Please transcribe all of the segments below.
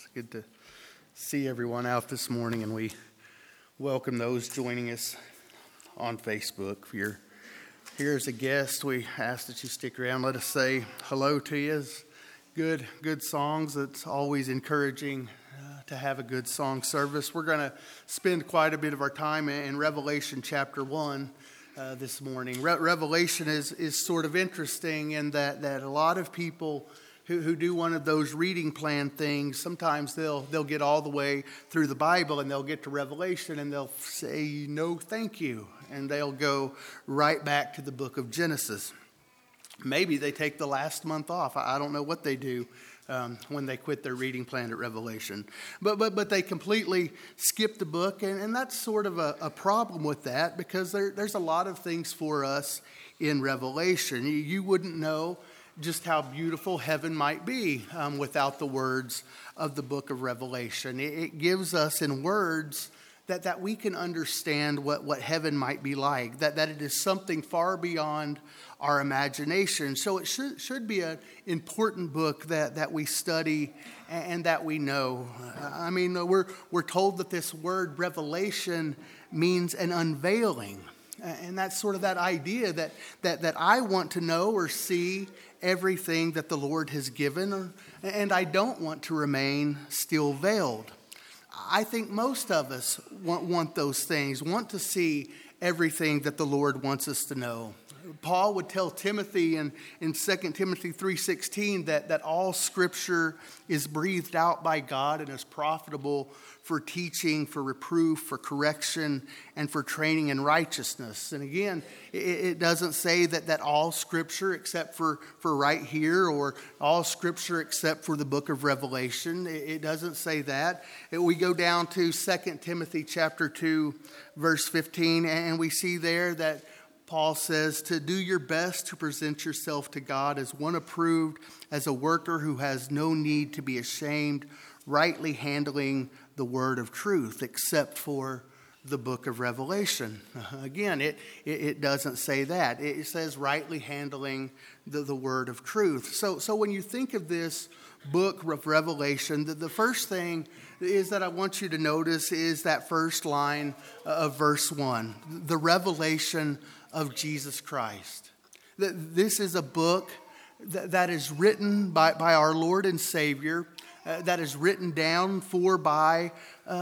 Good to see everyone out this morning, and we welcome those joining us on Facebook. If you're here as a guest, we ask that you stick around. Let us say hello to you. It's good songs. It's always encouraging to have a good song service. We're going to spend quite a bit of our time in Revelation chapter 1 this morning. Revelation is sort of interesting in that a lot of people who do one of those reading plan things, sometimes they'll get all the way through the Bible and they'll get to Revelation and they'll say, no, thank you. And they'll go right back to the book of Genesis. Maybe they take the last month off. I don't know what they do when they quit their reading plan at Revelation. But they completely skip the book. And that's sort of a problem with that, because there's a lot of things for us in Revelation. You wouldn't know just how beautiful heaven might be without the words of the book of Revelation. It gives us in words that we can understand what heaven might be like, that it is something far beyond our imagination. So it should be an important book that we study and that we know. I mean, we're told that this word revelation means an unveiling. And that's sort of that idea that I want to know or see everything that the Lord has given, and I don't want to remain still veiled. I think most of us want those things, want to see everything that the Lord wants us to know. Paul would tell Timothy in 2 Timothy 3:16 that all Scripture is breathed out by God and is profitable for teaching, for reproof, for correction, and for training in righteousness. And again, it doesn't say that all Scripture except for right here, or all Scripture except for the book of Revelation. It doesn't say that. We go down to 2 Timothy chapter 2, verse 15, and we see there that Paul says to do your best to present yourself to God as one approved, as a worker who has no need to be ashamed, rightly handling the word of truth, except for the book of Revelation. Again, it doesn't say that. It says rightly handling the word of truth. So when you think of this book of Revelation, the first thing is that I want you to notice is that first line of verse 1, the revelation of Jesus Christ. This is a book that is written by our Lord and Savior, that is written down by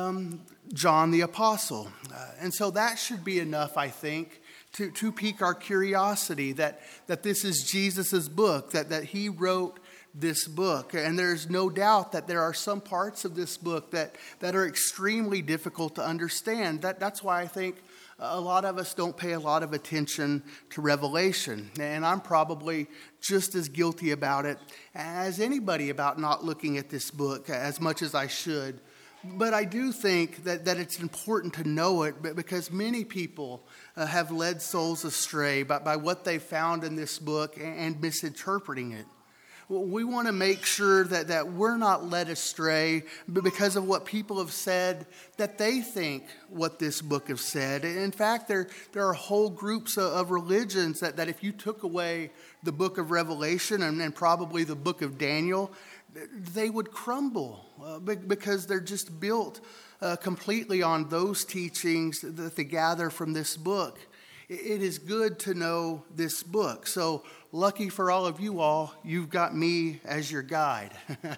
John the Apostle. And so that should be enough, I think, to pique our curiosity that this is Jesus's book, that he wrote this book. And there's no doubt that there are some parts of this book that are extremely difficult to understand. That's why I think a lot of us don't pay a lot of attention to Revelation. And I'm probably just as guilty about it as anybody about not looking at this book as much as I should. But I do think that it's important to know it, because many people have led souls astray by what they found in this book and misinterpreting it. We want to make sure that we're not led astray because of what people have said, that they think what this book has said. In fact, there are whole groups of religions that if you took away the book of Revelation and probably the book of Daniel, they would crumble because they're just built completely on those teachings that they gather from this book. It is good to know this book. So lucky for all of you all, you've got me as your guide.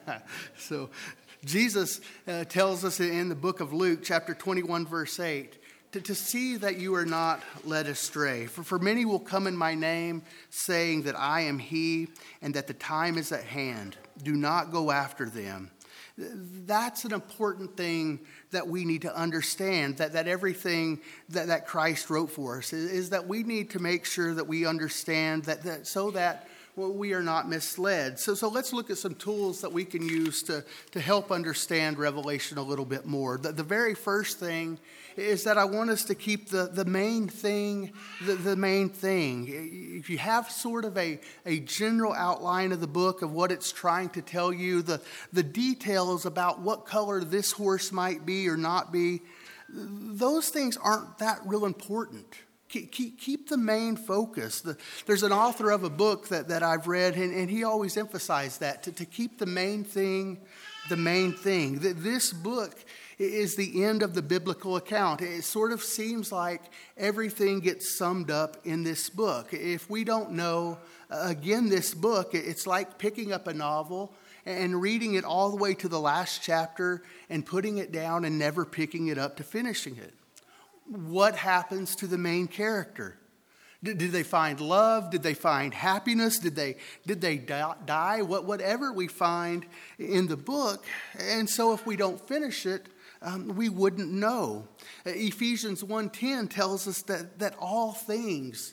So Jesus tells us in the book of Luke, chapter 21, verse 8, to see that you are not led astray. For many will come in my name, saying that I am he, and that the time is at hand. Do not go after them. That's an important thing that we need to understand, that everything that Christ wrote for us is that we need to make sure that we understand that so that we are not misled. So let's look at some tools that we can use to help understand Revelation a little bit more. The very first thing is that I want us to keep the main thing, the main thing. If you have sort of a general outline of the book of what it's trying to tell you, the details about what color this horse might be or not be, those things aren't that real important. Keep the main focus. There's an author of a book that I've read, and he always emphasized that, to keep the main thing the main thing. This book is the end of the biblical account. It sort of seems like everything gets summed up in this book. If we don't know, again, this book, it's like picking up a novel and reading it all the way to the last chapter and putting it down and never picking it up to finishing it. What happens to the main character? Did they find love? Did they find happiness? Did they die? Whatever we find in the book. And so if we don't finish it, we wouldn't know. Ephesians 1:10 tells us that all things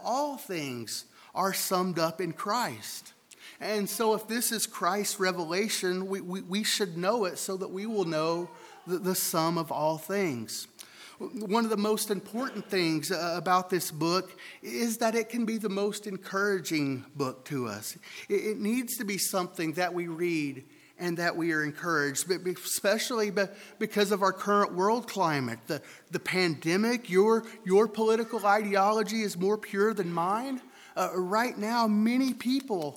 are summed up in Christ. And so if this is Christ's revelation, we should know it so that we will know the sum of all things. One of the most important things about this book is that it can be the most encouraging book to us. It needs to be something that we read and that we are encouraged, but especially because of our current world climate. The pandemic, your political ideology is more pure than mine. Right now, many people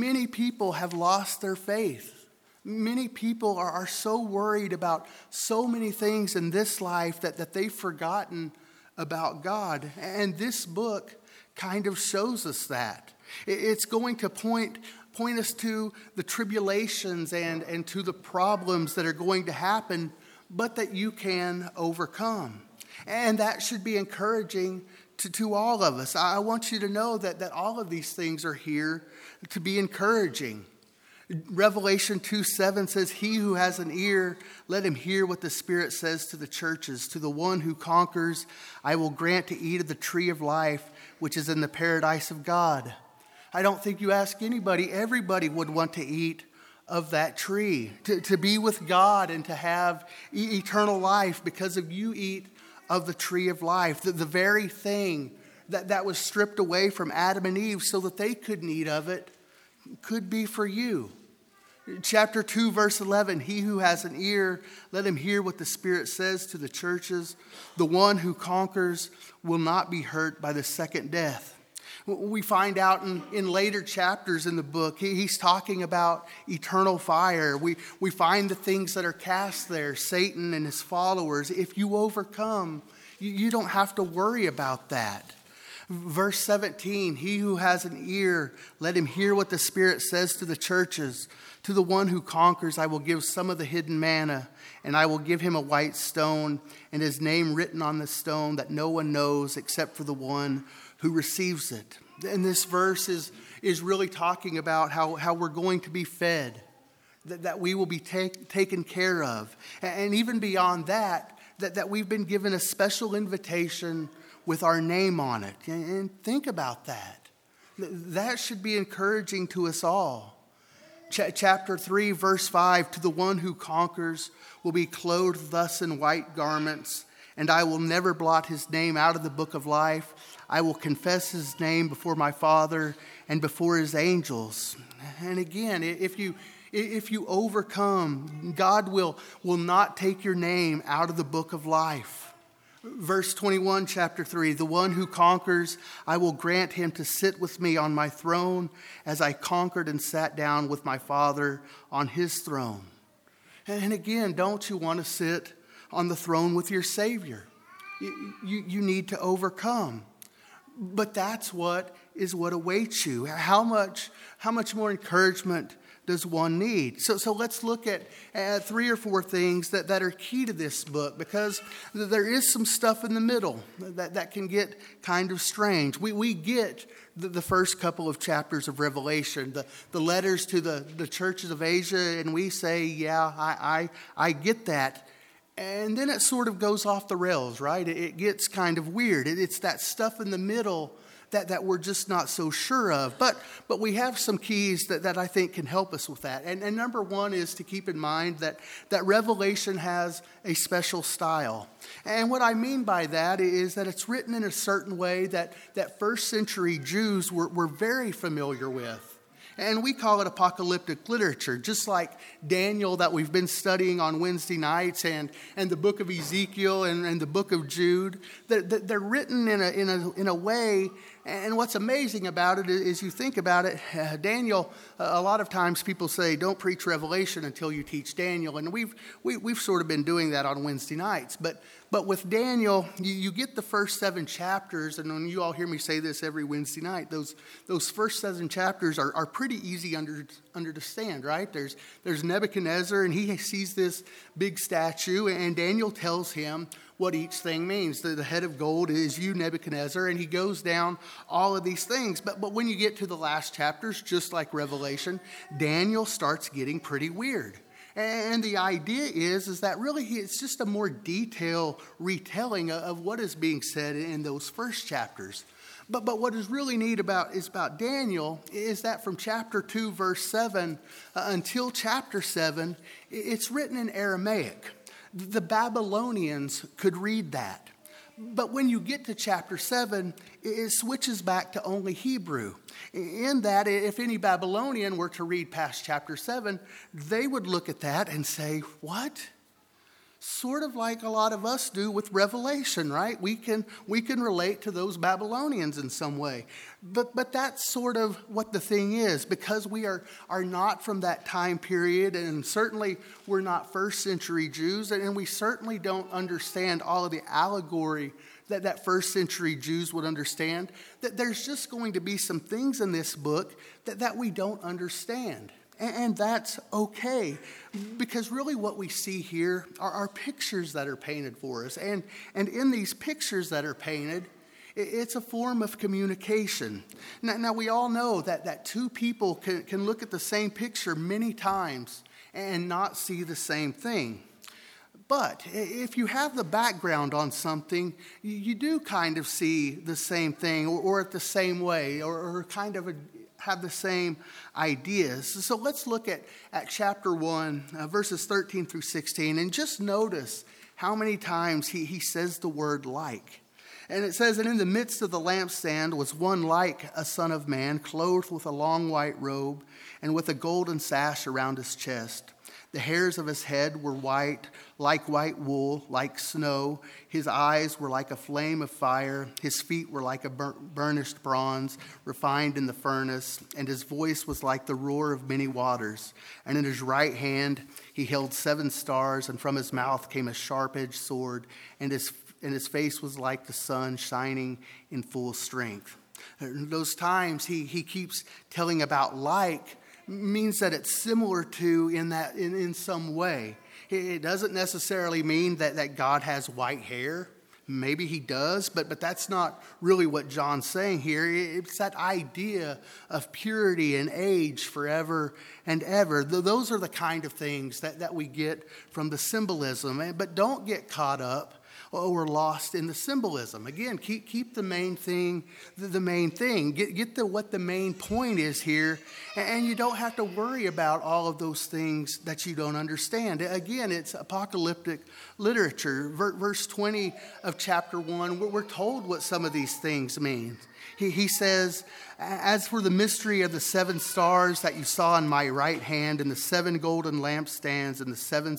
have lost their faith. Many people are so worried about so many things in this life that they've forgotten about God. And this book kind of shows us that. It's going to point us to the tribulations and to the problems that are going to happen, but that you can overcome. And that should be encouraging to all of us. I want you to know that all of these things are here to be encouraging. Revelation 2:7 says, "He who has an ear, let him hear what the Spirit says to the churches. To the one who conquers, I will grant to eat of the tree of life, which is in the paradise of God." I don't think you ask anybody, everybody would want to eat of that tree, to be with God and to have eternal life because of you eat of the tree of life, the very thing that was stripped away from Adam and Eve so that they couldn't eat of it, could be for you. Chapter 2, verse 11, "He who has an ear, let him hear what the Spirit says to the churches. The one who conquers will not be hurt by the second death." We find out in later chapters in the book, he's talking about eternal fire. We find the things that are cast there, Satan and his followers. If you overcome, you don't have to worry about that. Verse 17, "He who has an ear, let him hear what the Spirit says to the churches. To the one who conquers, I will give some of the hidden manna, and I will give him a white stone, and his name written on the stone that no one knows except for the one who receives it." And this verse is really talking about how we're going to be fed, that we will be taken care of. And even beyond that we've been given a special invitation with our name on it. And think about that. That should be encouraging to us all. Chapter 3, verse 5, "To the one who conquers will be clothed thus in white garments, and I will never blot his name out of the book of life. I will confess his name before my Father and before his angels." And again, if you overcome, God will not take your name out of the book of life. Verse 21, chapter 3, "The one who conquers, I will grant him to sit with me on my throne as I conquered and sat down with my Father on his throne." And again, don't you want to sit on the throne with your Savior? You need to overcome. But that's what awaits you. How much more encouragement does one need? So let's look at 3 or 4 things that are key to this book, because there is some stuff in the middle that can get kind of strange. We get the first couple of chapters of Revelation, the letters to the churches of Asia, and we say, yeah, I get that. And then it sort of goes off the rails, right? It gets kind of weird. It's that stuff in the middle that we're just not so sure of. But we have some keys that I think can help us with that. And number one is to keep in mind that Revelation has a special style. And what I mean by that is that it's written in a certain way that first century Jews were very familiar with. And we call it apocalyptic literature, just like Daniel that we've been studying on Wednesday nights and the book of Ezekiel and the book of Jude. They're written in a way, and what's amazing about it is you think about it, Daniel, a lot of times people say, don't preach Revelation until you teach Daniel. And we've sort of been doing that on Wednesday nights. But with Daniel, you get the first 7 chapters, and when you all hear me say this every Wednesday night, those first 7 chapters are pretty easy to understand, right? There's Nebuchadnezzar, and he sees this big statue, and Daniel tells him what each thing means. The head of gold is you, Nebuchadnezzar, and he goes down all of these things. But when you get to the last chapters, just like Revelation, Daniel starts getting pretty weird. And the idea is that really it's just a more detailed retelling of what is being said in those first chapters. But what is really neat about Daniel is that from chapter 2, verse 7 until chapter 7, it's written in Aramaic. The Babylonians could read that. But when you get to chapter 7, it switches back to only Hebrew. In that, if any Babylonian were to read past chapter 7, they would look at that and say, what? Sort of like a lot of us do with Revelation, right? We can relate to those Babylonians in some way. But that's sort of what the thing is, because we are not from that time period, and certainly we're not first century Jews, and we certainly don't understand all of the allegory that first century Jews would understand. That there's just going to be some things in this book that we don't understand. And that's okay, because really what we see here are pictures that are painted for us. And in these pictures that are painted, it's a form of communication. Now we all know that 2 people can look at the same picture many times and not see the same thing. But if you have the background on something, you do kind of see the same thing or it the same way or kind of have the same ideas. So let's look at chapter 1, verses 13 through 16, and just notice how many times he says the word like. And it says, and in the midst of the lampstand was one like a son of man, clothed with a long white robe and with a golden sash around his chest. The hairs of his head were white, like white wool, like snow. His eyes were like a flame of fire. His feet were like a burnished bronze, refined in the furnace. And his voice was like the roar of many waters. And in his right hand he held 7 stars, and from his mouth came a sharp-edged sword. And his face was like the sun shining in full strength. Those times he keeps telling about like, means that it's similar to in some way. It doesn't necessarily mean that God has white hair. Maybe he does, but that's not really what John's saying here. It's that idea of purity and age forever and ever. Those are the kind of things that we get from the symbolism. But don't get caught up or lost in the symbolism. Again, keep the main thing the main thing. Get what the main point is here, and you don't have to worry about all of those things that you don't understand. Again, it's apocalyptic literature. Verse 20 of chapter 1, we're told what some of these things mean. He says, as for the mystery of the 7 stars that you saw in my right hand and the 7 golden lampstands and the 7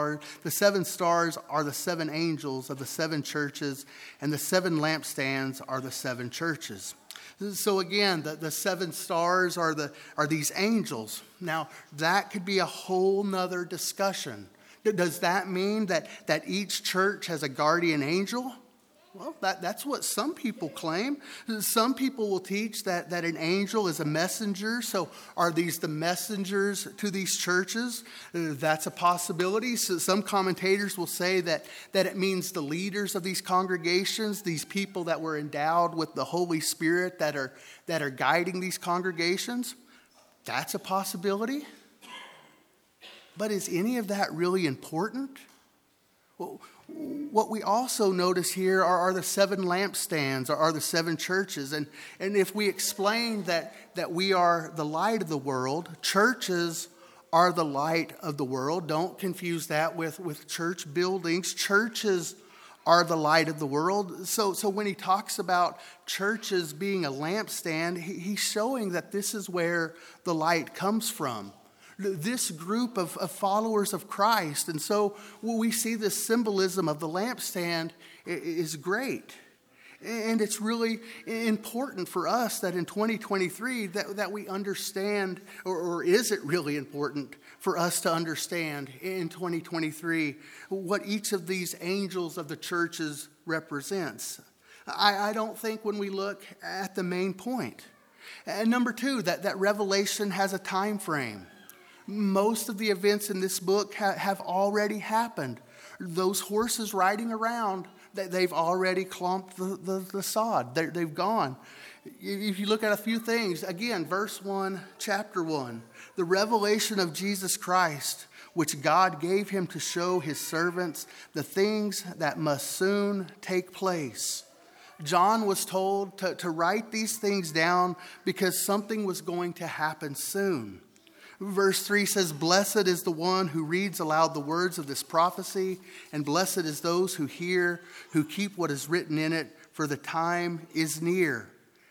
stars are the 7 angels of the 7 churches, and the 7 lampstands are the 7 churches. So again, the 7 stars are these angels. Now, that could be a whole nother discussion. Does that mean that each church has a guardian angel? Well, that's what some people claim. Some people will teach that an angel is a messenger. So are these the messengers to these churches? That's a possibility. So some commentators will say that it means the leaders of these congregations, these people that were endowed with the Holy Spirit that are guiding these congregations. That's a possibility. But is any of that really important? Well, what we also notice here are the 7 lampstands, are the 7 churches. And if we explain that we are the light of the world, churches are the light of the world. Don't confuse that with church buildings. Churches are the light of the world. So when he talks about churches being a lampstand, he's showing that this is where the light comes from. This group of followers of Christ. And so we see this symbolism of the lampstand is great. And it's really important for us that in 2023 that we understand, or is it really important for us to understand in 2023 what each of these angels of the churches represents? I don't think when we look at the main point. And number two, that Revelation has a time frame. Most of the events in this book have already happened. Those horses riding around, they've already clomped the sod. They've gone. If you look at a few things, again, verse 1, chapter 1, the revelation of Jesus Christ, which God gave him to show his servants the things that must soon take place. John was told to write these things down because something was going to happen soon. Verse 3 says, "Blessed is the one who reads aloud the words of this prophecy, and blessed is those who hear, who keep what is written in it, for the time is near."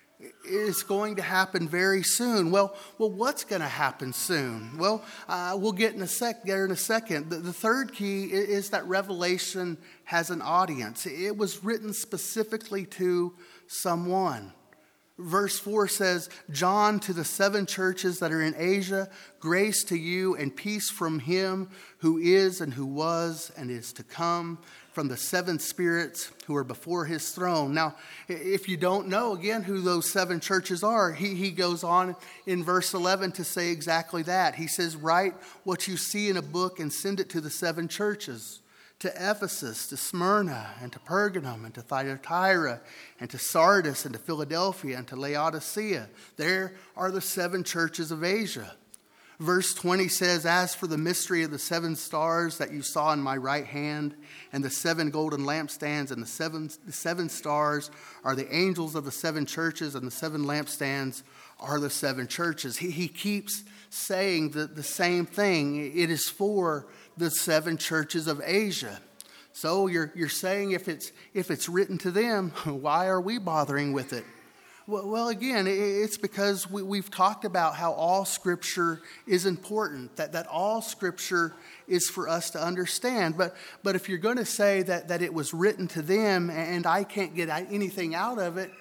It's going to happen very soon. Well, what's going to happen soon? Well, we'll get in a second. The third key is that Revelation has an audience. It was written specifically to someone. Verse 4 says, "John, to the 7 churches that are in Asia, grace to you and peace from him who is and who was and is to come, from the 7 spirits who are before his throne." Now, if you don't know, again, who those 7 churches are, he goes on in verse 11 to say exactly that. He says, "Write what you see in a book and send it to the 7 churches. To Ephesus, to Smyrna, and to Pergamum, and to Thyatira, and to Sardis, and to Philadelphia, and to Laodicea." There are the 7 churches of Asia. Verse 20 says, "As for the mystery of the 7 stars that you saw in my right hand, and the 7 golden lampstands, and the 7 stars are the angels of the 7 churches, and the 7 lampstands are the 7 churches." He keeps saying the same thing. It is for the 7 churches of Asia. So you're saying if it's written to them, why are we bothering with it? Well, again, it's because we've talked about how all Scripture is important, that all Scripture is for us to understand. But if you're going to say that it was written to them and I can't get anything out of it,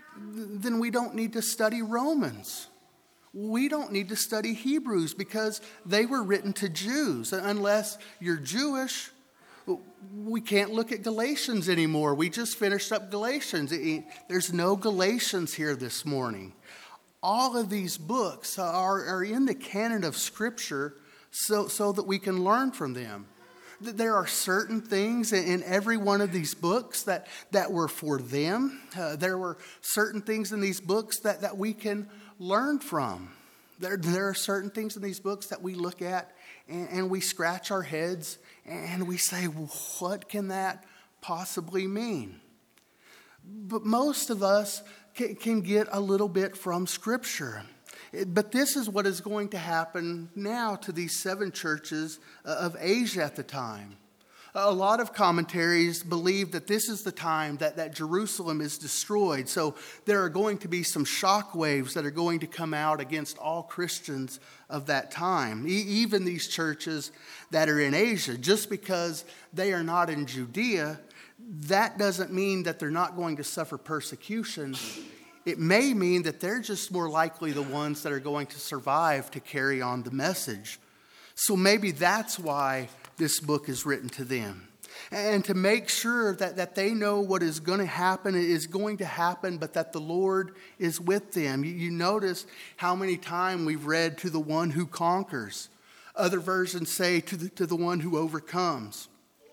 then we don't need to study Romans. We don't need to study Hebrews because they were written to Jews. Unless you're Jewish, we can't look at Galatians anymore. We just finished up Galatians. There's no Galatians here this morning. All of these books are in the canon of Scripture so that we can learn from them. There are certain things in every one of these books that were for them. There were certain things in these books that we can learn from. There are certain things in these books that we look at and we scratch our heads and we say, what can that possibly mean? But most of us can get a little bit from Scripture. But this is what is going to happen now to these 7 churches of Asia at the time. A lot of commentaries believe that this is the time that Jerusalem is destroyed. So there are going to be some shock waves that are going to come out against all Christians of that time. Even these churches that are in Asia, just because they are not in Judea, that doesn't mean that they're not going to suffer persecution. It may mean that they're just more likely the ones that are going to survive to carry on the message. So maybe that's why this book is written to them. And to make sure that they know what is going to happen is going to happen, but that the Lord is with them. You notice how many times we've read to the one who conquers. Other versions say to the one who overcomes.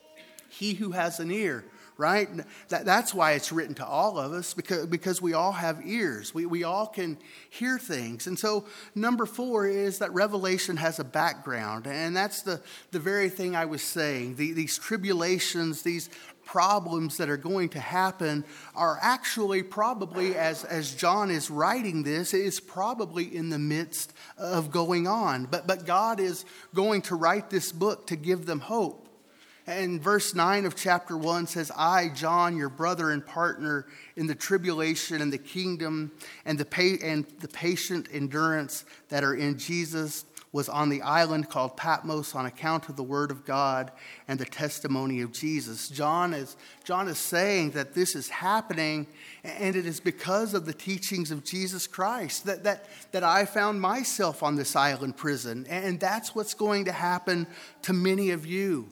He who has an ear. Right? That's why it's written to all of us, because we all have ears. We all can hear things. And so number 4 is that Revelation has a background. And that's the very thing I was saying. These tribulations, these problems that are going to happen are actually probably, as John is writing this, is probably in the midst of going on. But God is going to write this book to give them hope. And verse 9 of chapter 1 says, I, John, your brother and partner in the tribulation and the kingdom and the patient endurance that are in Jesus, was on the island called Patmos on account of the word of God and the testimony of Jesus. John is saying that this is happening, and it is because of the teachings of Jesus Christ that I found myself on this island prison. And that's what's going to happen to many of you.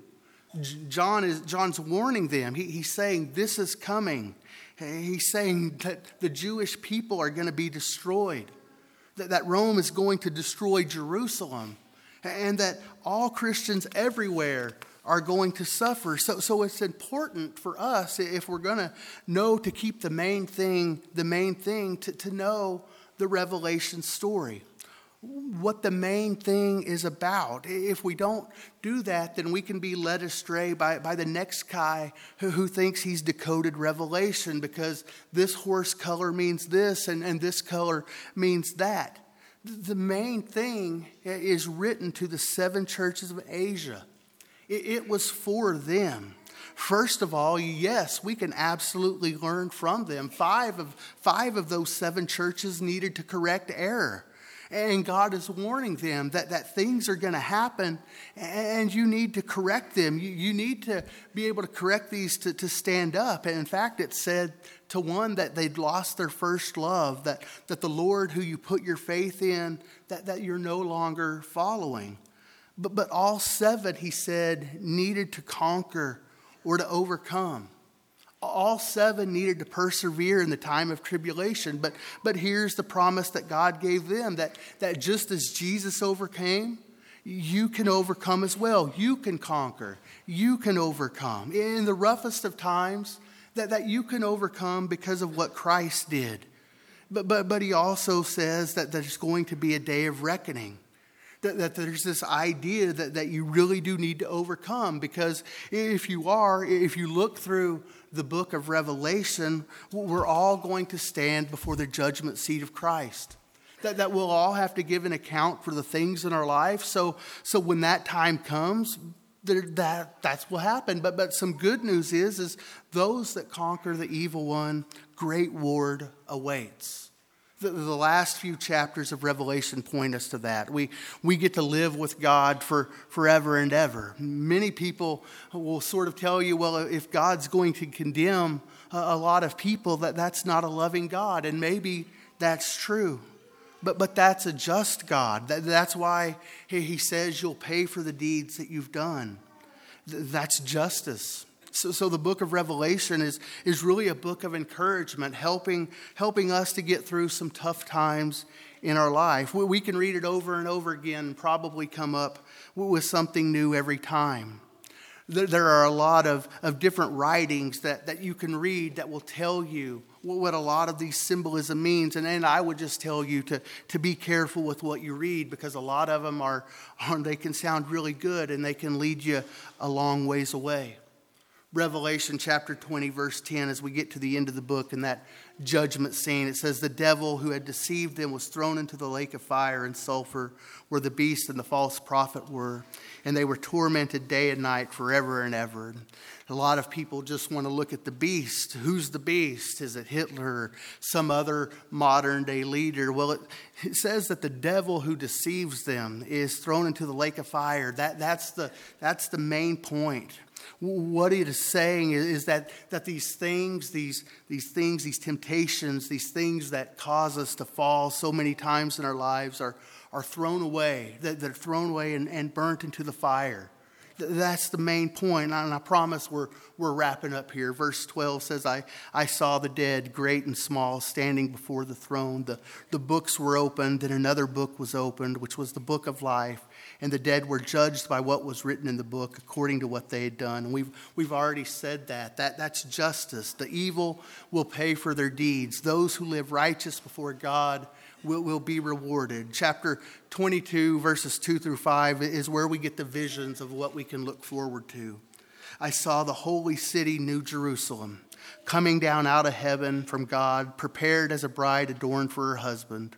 John's warning them. He's saying this is coming. He's saying that the Jewish people are going to be destroyed, that Rome is going to destroy Jerusalem, and that all Christians everywhere are going to suffer. So it's important for us, if we're going to know to keep the main thing, to know the Revelation story, what the main thing is about. If we don't do that, then we can be led astray by the next guy who thinks he's decoded Revelation because this horse color means this and this color means that. The main thing is written to the 7 churches of Asia. It was for them. First of all, yes, we can absolutely learn from them. Five of those 7 churches needed to correct error. And God is warning them that things are going to happen and you need to correct them. You need to be able to correct these to stand up. And in fact, it said to one that they'd lost their first love, that the Lord who you put your faith in, that you're no longer following. But all 7, he said, needed to conquer or to overcome. All 7 needed to persevere in the time of tribulation. But here's the promise that God gave them, that just as Jesus overcame, you can overcome as well. You can conquer. You can overcome. In the roughest of times, that you can overcome because of what Christ did. But he also says that there's going to be a day of reckoning. That there's this idea that you really do need to overcome, because if you look through the book of Revelation, we're all going to stand before the judgment seat of Christ. That we'll all have to give an account for the things in our life. So when that time comes, that's what happened. But some good news is those that conquer the evil one, great reward awaits. The last few chapters of Revelation point us to that. We get to live with God for forever and ever. Many people will sort of tell you, well, if God's going to condemn a lot of people, that's not a loving God. And maybe that's true. But that's a just God. That's why he says you'll pay for the deeds that you've done. That's justice. So the book of Revelation is really a book of encouragement, helping us to get through some tough times in our life. We can read it over and over again and probably come up with something new every time. There are a lot of different writings that you can read that will tell you what a lot of these symbolism means. And I would just tell you to be careful with what you read, because a lot of them they can sound really good and they can lead you a long ways away. Revelation chapter 20, verse 10, as we get to the end of the book in that judgment scene, it says, the devil who had deceived them was thrown into the lake of fire and sulfur, where the beast and the false prophet were, and they were tormented day and night forever and ever. A lot of people just want to look at the beast. Who's the beast? Is it Hitler or some other modern day leader? Well, it says that the devil who deceives them is thrown into the lake of fire. That's the main point. What it is saying is that these things, these temptations, these things that cause us to fall so many times in our lives are thrown away. They're thrown away and burnt into the fire. That's the main point. And I promise we're wrapping up here. Verse 12 says, I saw the dead, great and small, standing before the throne. The books were opened, and another book was opened, which was the book of life. And the dead were judged by what was written in the book according to what they had done. And we've already said that's justice. The evil will pay for their deeds. Those who live righteous before God will be rewarded. Chapter 22, verses 2 through 5 is where we get the visions of what we can look forward to. I saw the holy city, New Jerusalem, coming down out of heaven from God, prepared as a bride adorned for her husband.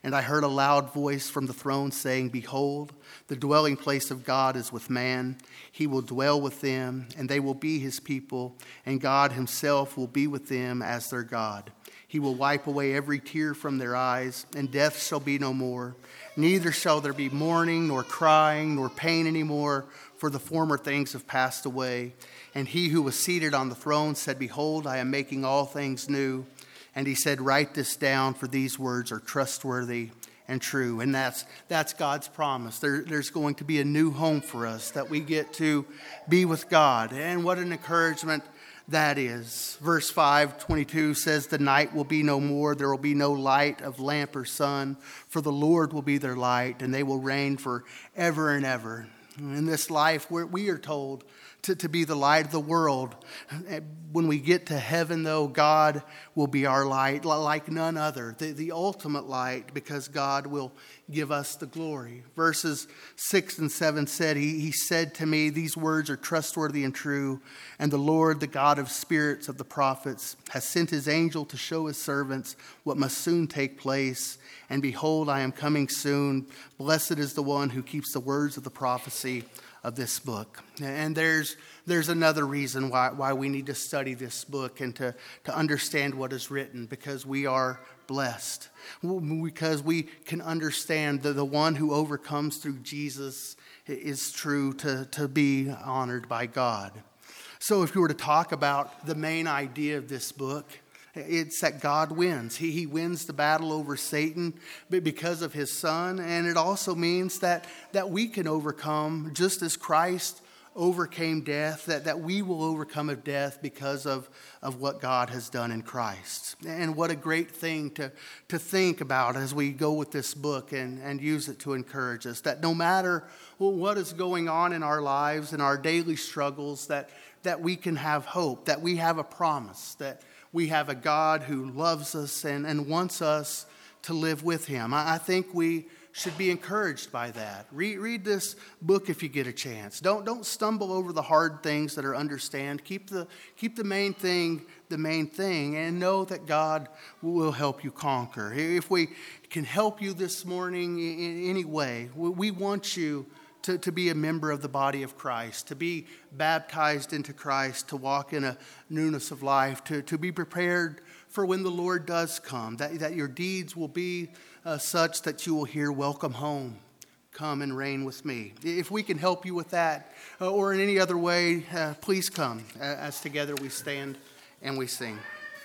And I heard a loud voice from the throne saying, Behold, the dwelling place of God is with man. He will dwell with them, and they will be his people, and God himself will be with them as their God. He will wipe away every tear from their eyes, and death shall be no more. Neither shall there be mourning, nor crying, nor pain anymore, for the former things have passed away. And he who was seated on the throne said, Behold, I am making all things new. And he said, Write this down, for these words are trustworthy and true. And that's God's promise. There's going to be a new home for us, that we get to be with God. And what an encouragement that is. Verse 5:22 says, The night will be no more. There will be no light of lamp or sun, for the Lord will be their light, and they will reign forever and ever. In this life, we are told to be the light of the world. When we get to heaven, though, God will be our light like none other, the ultimate light, because God will give us the glory. Verses 6 and 7 said, He said to me, These words are trustworthy and true, and the Lord, the God of spirits of the prophets, has sent his angel to show his servants what must soon take place. And behold, I am coming soon. Blessed is the one who keeps the words of the prophecy of this book. And there's another reason why we need to study this book and to understand what is written, because we are blessed. Because we can understand that the one who overcomes through Jesus is true to be honored by God. So if you were to talk about the main idea of this book, it's that God wins. He wins the battle over Satan because of his Son. And it also means that we can overcome, just as Christ overcame death, that we will overcome of death because of what God has done in Christ. And what a great thing to think about as we go with this book and use it to encourage us, that no matter what is going on in our lives and our daily struggles, that we can have hope, that we have a promise, that we have a God who loves us and wants us to live with him. I think we should be encouraged by that. Read this book if you get a chance. Don't stumble over the hard things that are understand. Keep the main thing the main thing, and know that God will help you conquer. If we can help you this morning in any way, we want you to be a member of the body of Christ, to be baptized into Christ, to walk in a newness of life, to be prepared for when the Lord does come, that your deeds will be such that you will hear, Welcome home, come and reign with me. If we can help you with that or in any other way, please come as together we stand and we sing.